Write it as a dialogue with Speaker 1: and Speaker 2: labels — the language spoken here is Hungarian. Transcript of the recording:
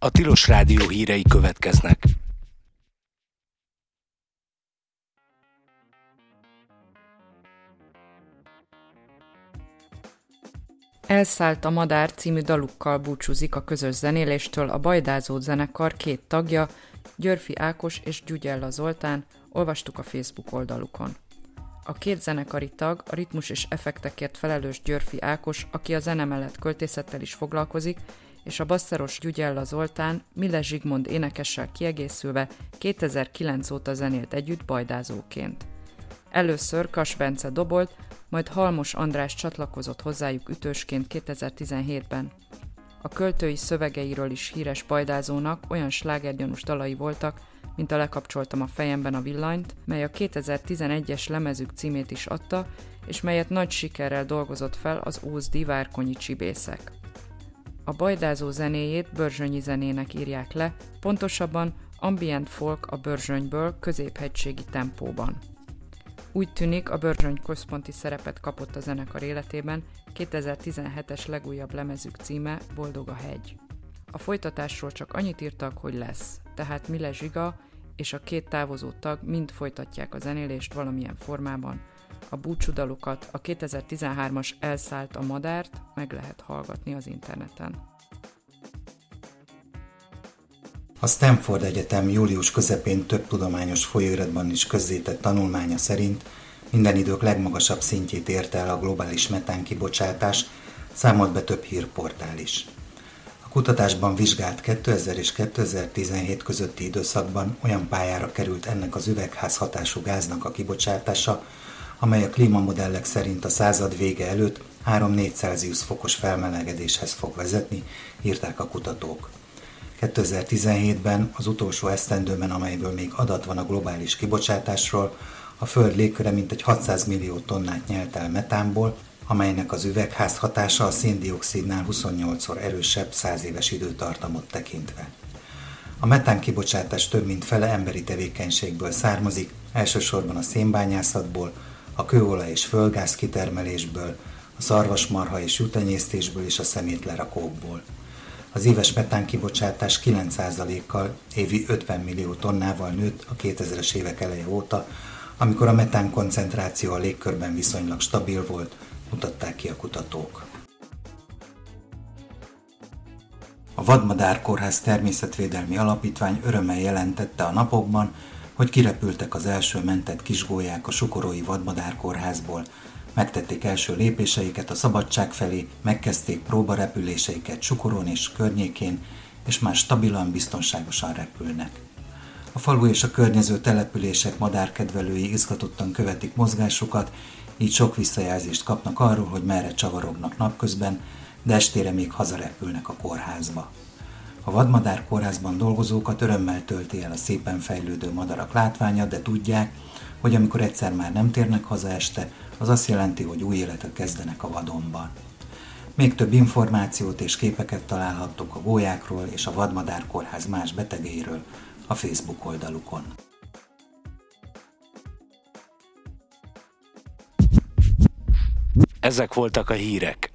Speaker 1: A Tilos Rádió hírei következnek.
Speaker 2: Elszállt a madár című dalukkal búcsúzik a közös zenéléstől a Bajdázó zenekar két tagja, Györfi Ákos és Gyugyella Zoltán, olvastuk a Facebook oldalukon. A két zenekari tag, a ritmus és effektekért felelős Györfi Ákos, aki a zene mellett költészettel is foglalkozik, és a basszeros Gyugyella Zoltán, Mille Zsigmond énekessel kiegészülve 2009 óta zenélt együtt bajdázóként. Először Kass Bence dobolt, majd Halmos András csatlakozott hozzájuk ütősként 2017-ben. A költői szövegeiről is híres bajdázónak olyan slágergyanús dalai voltak, mint a Lekapcsoltam a fejemben a villanyt, mely a 2011-es lemezük címét is adta, és melyet nagy sikerrel dolgozott fel az ózdi várkonyi csibészek. A bajdázó zenéjét börzsönyi zenének írják le, pontosabban ambient folk a Börzsönyből középhegységi tempóban. Úgy tűnik, a Börzsöny központi szerepet kapott a zenekar életében, 2017-es legújabb lemezük címe Boldog a hegy. A folytatásról csak annyit írtak, hogy lesz, tehát Mille Zsiga és a két távozó tag mind folytatják a zenélést valamilyen formában. A búcsúdalukat, a 2013-as Elszállt a madárt meg lehet hallgatni az interneten.
Speaker 3: A Stanford Egyetem július közepén több tudományos folyóiratban is közzétett tanulmánya szerint minden idők legmagasabb szintjét érte el a globális metánkibocsátás, számolt be több hírportál is. A kutatásban vizsgált 2000 és 2017 közötti időszakban olyan pályára került ennek az üvegházhatású gáznak a kibocsátása, amely a klímamodellek szerint a század vége előtt 3-4 Celsius fokos felmelegedéshez fog vezetni, írták a kutatók. 2017-ben, az utolsó esztendőben, amelyből még adat van a globális kibocsátásról, a Föld légköre mintegy 600 millió tonnát nyelt el metánból, amelynek az üvegházhatása a szén-dioxidnál 28-szor erősebb 100 éves időtartamot tekintve. A metán kibocsátás több mint fele emberi tevékenységből származik, elsősorban a szénbányászatból, a kőolaj és földgáz kitermelésből, a szarvasmarha és juhtenyésztésből és a szemétlerakókból. Az éves metánkibocsátás 9%-kal, évi 50 millió tonnával nőtt a 2000-es évek eleje óta, amikor a metán koncentráció a légkörben viszonylag stabil volt, mutatták ki a kutatók. A Vadmadár Kórház Természetvédelmi Alapítvány örömmel jelentette a napokban, hogy kirepültek az első mentett kisgólyák a Sukorói Vadmadár Kórházból, megtették első lépéseiket a szabadság felé, megkezdték próbarepüléseiket Sukorón és környékén, és már stabilan, biztonságosan repülnek. A falu és a környező települések madárkedvelői izgatottan követik mozgásukat, így sok visszajelzést kapnak arról, hogy merre csavarognak napközben, de estére még hazarepülnek a kórházba. A Vadmadár Kórházban dolgozókat örömmel tölti el a szépen fejlődő madarak látványa, de tudják, hogy amikor egyszer már nem térnek haza este, az azt jelenti, hogy új életet kezdenek a vadonban. Még több információt és képeket találhattok a gólyákról és a Vadmadár Kórház más betegeiről a Facebook oldalukon.
Speaker 1: Ezek voltak a hírek.